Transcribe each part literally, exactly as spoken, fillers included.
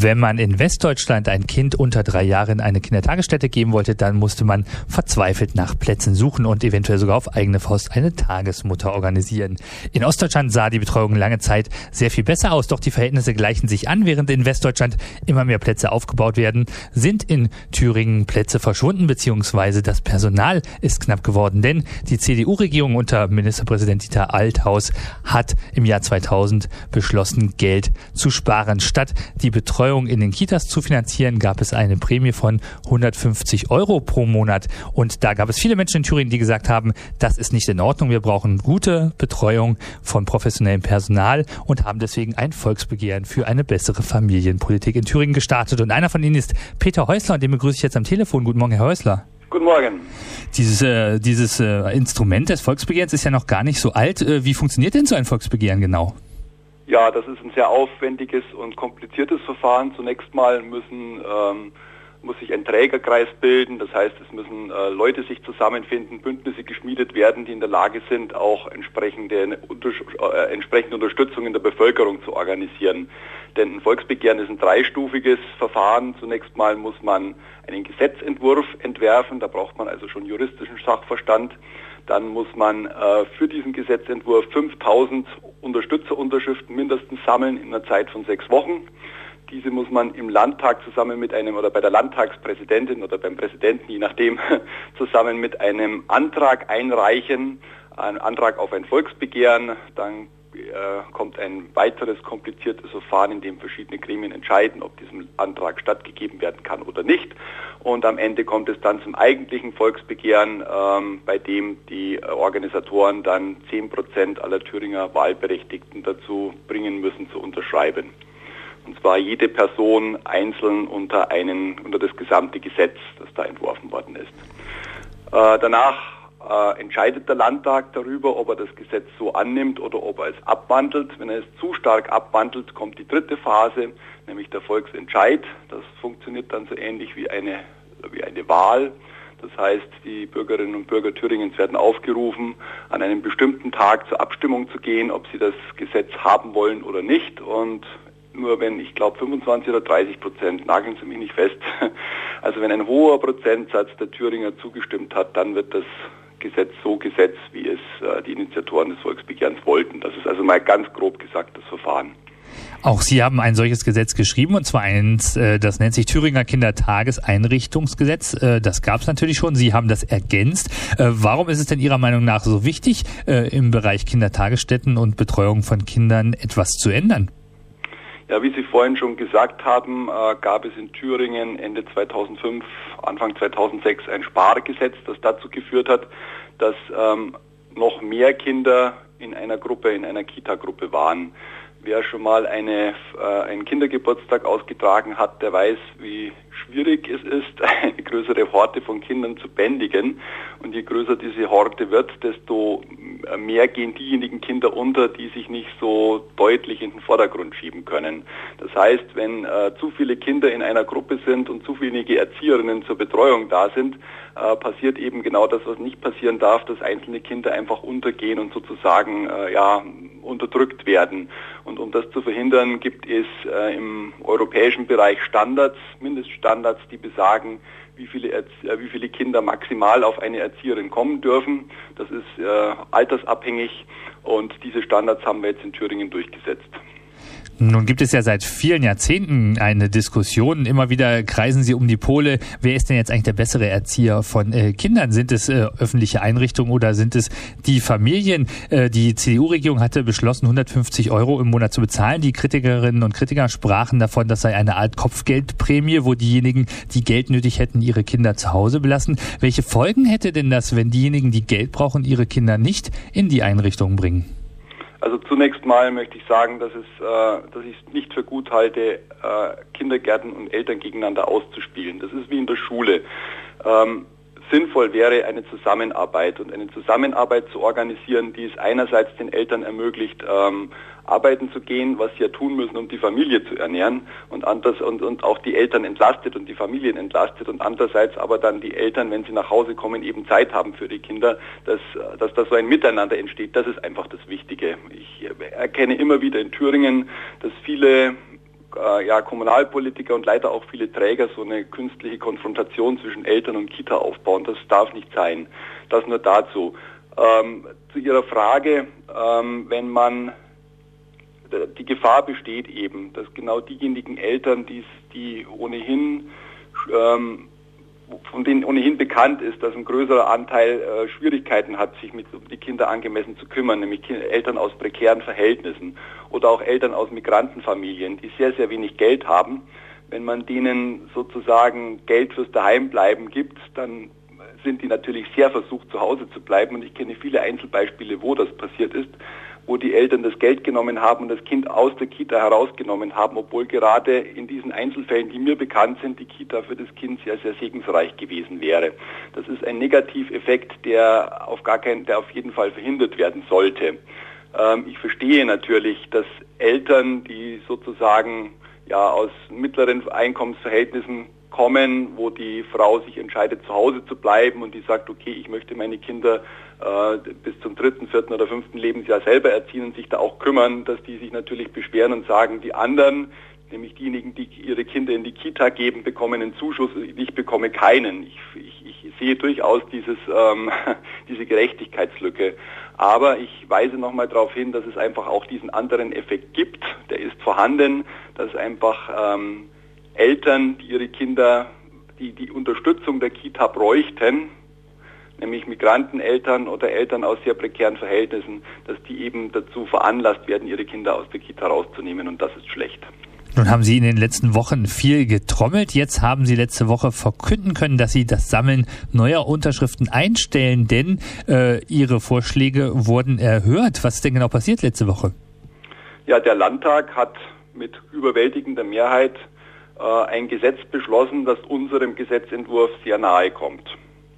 Wenn man in Westdeutschland ein Kind unter drei Jahren in eine Kindertagesstätte geben wollte, dann musste man verzweifelt nach Plätzen suchen und eventuell sogar auf eigene Faust eine Tagesmutter organisieren. In Ostdeutschland sah die Betreuung lange Zeit sehr viel besser aus, doch die Verhältnisse gleichen sich an. Während in Westdeutschland immer mehr Plätze aufgebaut werden, sind in Thüringen Plätze verschwunden, beziehungsweise das Personal ist knapp geworden, denn die C D U-Regierung unter Ministerpräsident Dieter Althaus hat im Jahr zweitausend beschlossen, Geld zu sparen. Statt die Betreuung in den Kitas zu finanzieren, gab es eine Prämie von hundertfünfzig Euro pro Monat. Und da gab es viele Menschen in Thüringen, die gesagt haben, das ist nicht in Ordnung, wir brauchen gute Betreuung von professionellem Personal und haben deswegen ein Volksbegehren für eine bessere Familienpolitik in Thüringen gestartet. Und einer von ihnen ist Peter Häusler, und den begrüße ich jetzt am Telefon. Guten Morgen, Herr Häusler. Guten Morgen. Dieses, äh, dieses äh, Instrument des Volksbegehrens ist ja noch gar nicht so alt. Äh, wie funktioniert denn so ein Volksbegehren genau? Ja, das ist ein sehr aufwendiges und kompliziertes Verfahren. Zunächst mal müssen, ähm, muss sich ein Trägerkreis bilden. Das heißt, es müssen äh, Leute sich zusammenfinden, Bündnisse geschmiedet werden, die in der Lage sind, auch entsprechende, unter, äh, entsprechende Unterstützung in der Bevölkerung zu organisieren. Denn ein Volksbegehren ist ein dreistufiges Verfahren. Zunächst mal muss man einen Gesetzentwurf entwerfen. Da braucht man also schon juristischen Sachverstand. Dann muss man äh, für diesen Gesetzentwurf fünftausend Unterstützerunterschriften mindestens sammeln in einer Zeit von sechs Wochen. Diese muss man im Landtag zusammen mit einem oder bei der Landtagspräsidentin oder beim Präsidenten, je nachdem, zusammen mit einem Antrag einreichen, einen Antrag auf ein Volksbegehren. Dann äh, kommt ein weiteres kompliziertes Verfahren, in dem verschiedene Gremien entscheiden, ob diesem Antrag stattgegeben werden kann oder nicht. Und am Ende kommt es dann zum eigentlichen Volksbegehren, ähm, bei dem die äh, Organisatoren dann zehn Prozent aller Thüringer Wahlberechtigten dazu bringen müssen, zu unterschreiben. Und zwar jede Person einzeln unter einen, unter das gesamte Gesetz, das da entworfen worden ist. Äh, danach äh, entscheidet der Landtag darüber, ob er das Gesetz so annimmt oder ob er es abwandelt. Wenn er es zu stark abwandelt, kommt die dritte Phase, nämlich der Volksentscheid. Das funktioniert dann so ähnlich wie eine, wie eine Wahl. Das heißt, die Bürgerinnen und Bürger Thüringens werden aufgerufen, an einem bestimmten Tag zur Abstimmung zu gehen, ob sie das Gesetz haben wollen oder nicht. Und nur wenn, ich glaube, fünfundzwanzig oder dreißig Prozent, nageln Sie mich nicht fest, also wenn ein hoher Prozentsatz der Thüringer zugestimmt hat, dann wird das Gesetz so gesetzt, wie es äh, die Initiatoren des Volksbegehrens wollten. Das ist also mal ganz grob gesagt das Verfahren. Auch Sie haben ein solches Gesetz geschrieben, und zwar eins, äh, das nennt sich Thüringer Kindertageseinrichtungsgesetz. Äh, das gab es natürlich schon. Sie haben das ergänzt. Äh, warum ist es denn Ihrer Meinung nach so wichtig, äh, im Bereich Kindertagesstätten und Betreuung von Kindern etwas zu ändern? Ja, wie Sie vorhin schon gesagt haben, äh, gab es in Thüringen Ende zweitausendfünf, Anfang zweitausendsechs ein Spargesetz, das dazu geführt hat, dass ähm, noch mehr Kinder in einer Gruppe, in einer Kita-Gruppe waren. Wer schon mal eine, äh, einen Kindergeburtstag ausgetragen hat, der weiß, wie schwierig es ist, eine größere Horte von Kindern zu bändigen. Und je größer diese Horte wird, desto mehr gehen diejenigen Kinder unter, die sich nicht so deutlich in den Vordergrund schieben können. Das heißt, wenn äh, zu viele Kinder in einer Gruppe sind und zu wenige Erzieherinnen zur Betreuung da sind, äh, passiert eben genau das, was nicht passieren darf, dass einzelne Kinder einfach untergehen und sozusagen äh, ja unterdrückt werden. Und um das zu verhindern, gibt es äh, im europäischen Bereich Standards, Mindeststandards, die besagen, wie viele, Erzie- wie viele Kinder maximal auf eine Erzieherin kommen dürfen. Das ist äh, altersabhängig, und diese Standards haben wir jetzt in Thüringen durchgesetzt. Nun gibt es ja seit vielen Jahrzehnten eine Diskussion. Immer wieder kreisen sie um die Pole. Wer ist denn jetzt eigentlich der bessere Erzieher von äh, Kindern? Sind es äh, öffentliche Einrichtungen oder sind es die Familien? Äh, die C D U-Regierung hatte beschlossen, hundertfünfzig Euro im Monat zu bezahlen. Die Kritikerinnen und Kritiker sprachen davon, das sei eine Art Kopfgeldprämie, wo diejenigen, die Geld nötig hätten, ihre Kinder zu Hause belassen. Welche Folgen hätte denn das, wenn diejenigen, die Geld brauchen, ihre Kinder nicht in die Einrichtungen bringen? Also zunächst mal möchte ich sagen, dass, es, äh, dass ich es nicht für gut halte, äh, Kindergärten und Eltern gegeneinander auszuspielen. Das ist wie in der Schule. Ähm, sinnvoll wäre eine Zusammenarbeit und eine Zusammenarbeit zu organisieren, die es einerseits den Eltern ermöglicht, ähm, arbeiten zu gehen, was sie ja tun müssen, um die Familie zu ernähren, und anders und, und auch die Eltern entlastet und die Familien entlastet, und andererseits aber dann die Eltern, wenn sie nach Hause kommen, eben Zeit haben für die Kinder, dass, dass da so ein Miteinander entsteht. Das ist einfach das Wichtige. Ich erkenne immer wieder in Thüringen, dass viele äh, ja, Kommunalpolitiker und leider auch viele Träger so eine künstliche Konfrontation zwischen Eltern und Kita aufbauen. Das darf nicht sein. Das nur dazu. Ähm, zu Ihrer Frage, ähm, wenn man, die Gefahr besteht eben, dass genau diejenigen Eltern, die, die ohnehin ähm, von denen ohnehin bekannt ist, dass ein größerer Anteil äh, Schwierigkeiten hat, sich mit, um die Kinder angemessen zu kümmern, nämlich Kinder, Eltern aus prekären Verhältnissen oder auch Eltern aus Migrantenfamilien, die sehr, sehr wenig Geld haben. Wenn man denen sozusagen Geld fürs Daheimbleiben gibt, dann sind die natürlich sehr versucht, zu Hause zu bleiben. Und ich kenne viele Einzelbeispiele, wo das passiert ist, wo die Eltern das Geld genommen haben und das Kind aus der Kita herausgenommen haben, obwohl gerade in diesen Einzelfällen, die mir bekannt sind, die Kita für das Kind sehr, sehr segensreich gewesen wäre. Das ist ein Negativeffekt, der auf gar keinen, der auf jeden Fall verhindert werden sollte. Ähm, ich verstehe natürlich, dass Eltern, die sozusagen ja aus mittleren Einkommensverhältnissen kommen, wo die Frau sich entscheidet, zu Hause zu bleiben und die sagt, okay, ich möchte meine Kinder äh, bis zum dritten, vierten oder fünften Lebensjahr selber erziehen und sich da auch kümmern, dass die sich natürlich beschweren und sagen, die anderen, nämlich diejenigen, die ihre Kinder in die Kita geben, bekommen einen Zuschuss, ich bekomme keinen. Ich, ich, ich sehe durchaus dieses, ähm, diese Gerechtigkeitslücke. Aber ich weise nochmal darauf hin, dass es einfach auch diesen anderen Effekt gibt, der ist vorhanden, dass einfach ähm, Eltern, die ihre Kinder, die die Unterstützung der Kita bräuchten, nämlich Migranteneltern oder Eltern aus sehr prekären Verhältnissen, dass die eben dazu veranlasst werden, ihre Kinder aus der Kita rauszunehmen, und das ist schlecht. Nun haben Sie in den letzten Wochen viel getrommelt. Jetzt haben Sie letzte Woche verkünden können, dass Sie das Sammeln neuer Unterschriften einstellen, denn äh, Ihre Vorschläge wurden erhört. Was ist denn genau passiert letzte Woche? Ja, der Landtag hat mit überwältigender Mehrheit ein Gesetz beschlossen, das unserem Gesetzentwurf sehr nahe kommt.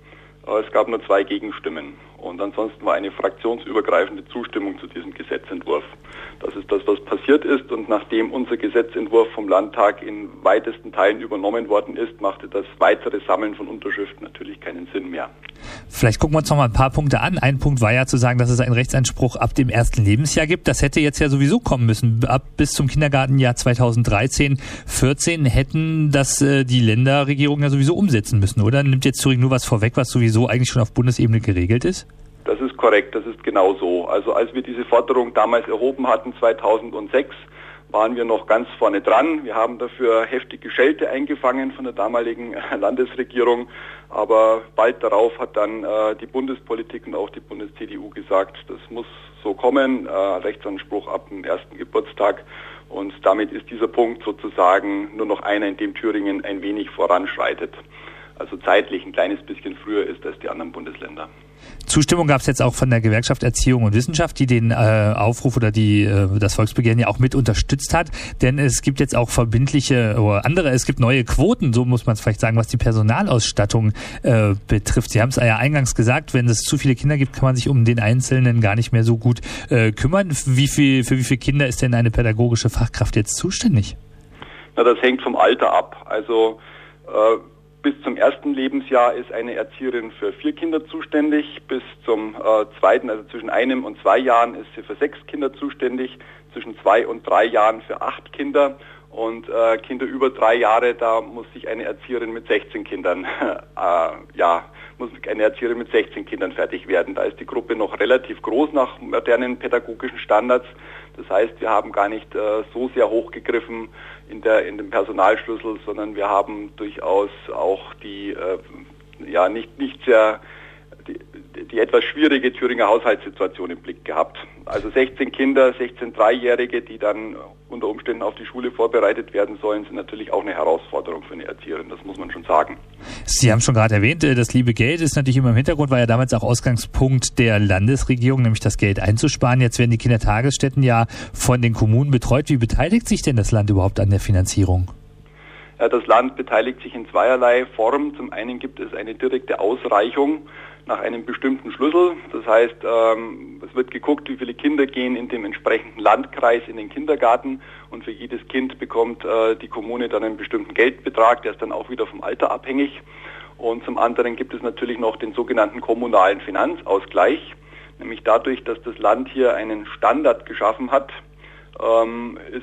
Es gab nur zwei Gegenstimmen und ansonsten war eine fraktionsübergreifende Zustimmung zu diesem Gesetzentwurf. Das ist das, was passiert ist, und nachdem unser Gesetzentwurf vom Landtag in weitesten Teilen übernommen worden ist, machte das weitere Sammeln von Unterschriften natürlich keinen Sinn mehr. Vielleicht gucken wir uns noch mal ein paar Punkte an. Ein Punkt war ja zu sagen, dass es einen Rechtsanspruch ab dem ersten Lebensjahr gibt. Das hätte jetzt ja sowieso kommen müssen. Ab bis zum Kindergartenjahr zweitausenddreizehn, vierzehn hätten das äh, die Länderregierungen ja sowieso umsetzen müssen, oder? Nimmt jetzt Thüringen nur was vorweg, was sowieso eigentlich schon auf Bundesebene geregelt ist? Das ist korrekt, das ist genau so. Also als wir diese Forderung damals erhoben hatten, zweitausendsechs, waren wir noch ganz vorne dran. Wir haben dafür heftige Schelte eingefangen von der damaligen Landesregierung, aber bald darauf hat dann äh, die Bundespolitik und auch die Bundes-C D U gesagt, das muss so kommen, äh, Rechtsanspruch ab dem ersten Geburtstag, und damit ist dieser Punkt sozusagen nur noch einer, in dem Thüringen ein wenig voranschreitet. Also zeitlich ein kleines bisschen früher ist als die anderen Bundesländer. Zustimmung gab es jetzt auch von der Gewerkschaft Erziehung und Wissenschaft, die den äh, Aufruf oder die äh, das Volksbegehren ja auch mit unterstützt hat. Denn es gibt jetzt auch verbindliche oder andere, es gibt neue Quoten, so muss man es vielleicht sagen, was die Personalausstattung äh, betrifft. Sie haben es ja eingangs gesagt, wenn es zu viele Kinder gibt, kann man sich um den Einzelnen gar nicht mehr so gut äh, kümmern. Wie viel, für wie viele Kinder ist denn eine pädagogische Fachkraft jetzt zuständig? Na, das hängt vom Alter ab. Also äh, bis zum ersten Lebensjahr ist eine Erzieherin für vier Kinder zuständig. Bis zum äh, zweiten, also zwischen einem und zwei Jahren, ist sie für sechs Kinder zuständig. Zwischen zwei und drei Jahren für acht Kinder. Und äh, Kinder über drei Jahre, da muss sich eine Erzieherin mit sechzehn Kindern, äh, ja, muss eine Erzieherin mit sechzehn Kindern fertig werden. Da ist die Gruppe noch relativ groß nach modernen pädagogischen Standards. Das heißt, wir haben gar nicht äh, so sehr hochgegriffen in der in dem Personalschlüssel, sondern wir haben durchaus auch die äh, ja nicht nicht sehr die, die etwas schwierige Thüringer Haushaltssituation im Blick gehabt. Also sechzehn Kinder, sechzehn Dreijährige, die dann unter Umständen auf die Schule vorbereitet werden sollen, sind natürlich auch eine Herausforderung für eine Erzieherin, das muss man schon sagen. Sie haben schon gerade erwähnt, das liebe Geld ist natürlich immer im Hintergrund, war ja damals auch Ausgangspunkt der Landesregierung, nämlich das Geld einzusparen. Jetzt werden die Kindertagesstätten ja von den Kommunen betreut. Wie beteiligt sich denn das Land überhaupt an der Finanzierung? Ja, das Land beteiligt sich in zweierlei Form. Zum einen gibt es eine direkte Ausreichung nach einem bestimmten Schlüssel. Das heißt, ähm, es wird geguckt, wie viele Kinder gehen in dem entsprechenden Landkreis in den Kindergarten, und für jedes Kind bekommt äh, die Kommune dann einen bestimmten Geldbetrag, der ist dann auch wieder vom Alter abhängig. Und zum anderen gibt es natürlich noch den sogenannten kommunalen Finanzausgleich, nämlich dadurch, dass das Land hier einen Standard geschaffen hat, ähm, ist es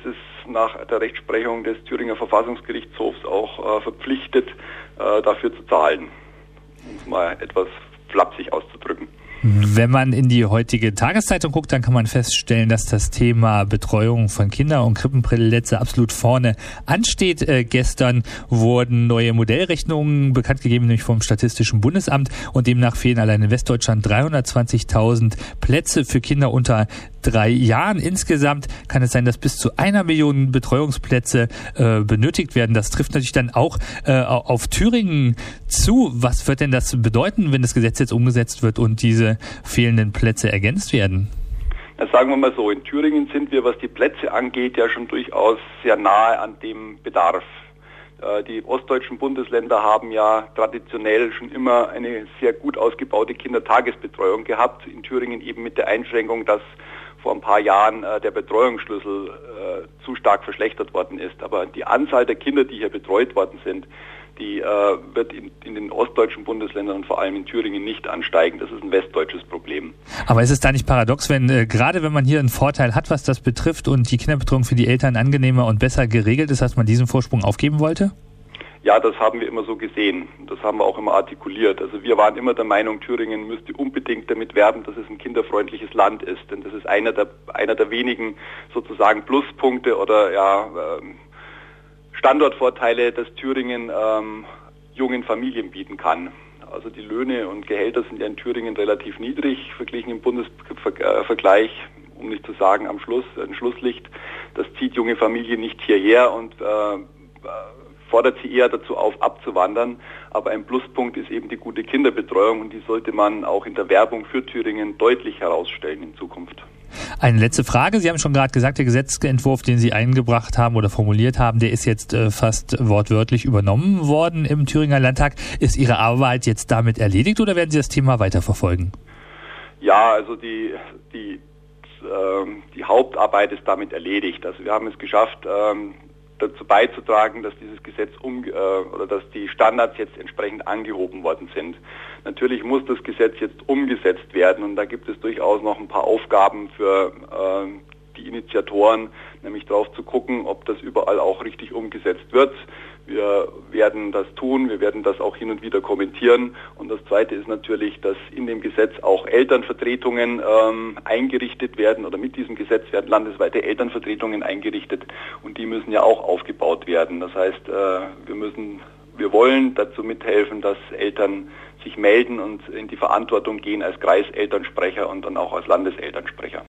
nach der Rechtsprechung des Thüringer Verfassungsgerichtshofs auch äh, verpflichtet, äh, dafür zu zahlen. Um es mal etwas flapsig auszudrücken. Wenn man in die heutige Tageszeitung guckt, dann kann man feststellen, dass das Thema Betreuung von Kindern und Krippenplätze absolut vorne ansteht. Äh, gestern wurden neue Modellrechnungen bekannt gegeben, nämlich vom Statistischen Bundesamt, und demnach fehlen allein in Westdeutschland dreihundertzwanzigtausend Plätze für Kinder unter drei Jahren. Insgesamt kann es sein, dass bis zu einer Million Betreuungsplätze äh, benötigt werden. Das trifft natürlich dann auch äh, auf Thüringen zu. Was wird denn das bedeuten, wenn das Gesetz jetzt umgesetzt wird und diese fehlenden Plätze ergänzt werden? Na, sagen wir mal so, in Thüringen sind wir, was die Plätze angeht, ja schon durchaus sehr nahe an dem Bedarf. Äh, die ostdeutschen Bundesländer haben ja traditionell schon immer eine sehr gut ausgebaute Kindertagesbetreuung gehabt. In Thüringen eben mit der Einschränkung, dass vor ein paar Jahren äh, der Betreuungsschlüssel äh, zu stark verschlechtert worden ist. Aber die Anzahl der Kinder, die hier betreut worden sind, die äh, wird in, in den ostdeutschen Bundesländern und vor allem in Thüringen nicht ansteigen. Das ist ein westdeutsches Problem. Aber ist es da nicht paradox, wenn äh, gerade wenn man hier einen Vorteil hat, was das betrifft und die Kinderbetreuung für die Eltern angenehmer und besser geregelt ist, dass man diesen Vorsprung aufgeben wollte? Ja, das haben wir immer so gesehen. Das haben wir auch immer artikuliert. Also wir waren immer der Meinung, Thüringen müsste unbedingt damit werben, dass es ein kinderfreundliches Land ist. Denn das ist einer der, einer der wenigen sozusagen Pluspunkte oder ja, ähm, Standortvorteile, dass Thüringen ähm, jungen Familien bieten kann. Also die Löhne und Gehälter sind ja in Thüringen relativ niedrig, verglichen im Bundesvergleich, um nicht zu sagen am Schluss, ein Schlusslicht. Das zieht junge Familien nicht hierher und äh, fordert sie eher dazu auf, abzuwandern. Aber ein Pluspunkt ist eben die gute Kinderbetreuung und die sollte man auch in der Werbung für Thüringen deutlich herausstellen in Zukunft. Eine letzte Frage. Sie haben schon gerade gesagt, der Gesetzentwurf, den Sie eingebracht haben oder formuliert haben, der ist jetzt äh, fast wortwörtlich übernommen worden im Thüringer Landtag. Ist Ihre Arbeit jetzt damit erledigt oder werden Sie das Thema weiterverfolgen? Ja, also die, die, äh, die Hauptarbeit ist damit erledigt. Also wir haben es geschafft, ähm, dazu beizutragen, dass dieses Gesetz um äh, oder dass die Standards jetzt entsprechend angehoben worden sind. Natürlich muss das Gesetz jetzt umgesetzt werden und da gibt es durchaus noch ein paar Aufgaben für äh, die Initiatoren, nämlich darauf zu gucken, ob das überall auch richtig umgesetzt wird. Wir werden das tun, wir werden das auch hin und wieder kommentieren. Und das Zweite ist natürlich, dass in dem Gesetz auch Elternvertretungen ähm, eingerichtet werden oder mit diesem Gesetz werden landesweite Elternvertretungen eingerichtet und die müssen ja auch aufgebaut werden. Das heißt, äh, wir müssen, wir wollen dazu mithelfen, dass Eltern sich melden und in die Verantwortung gehen als Kreiselternsprecher und dann auch als Landeselternsprecher.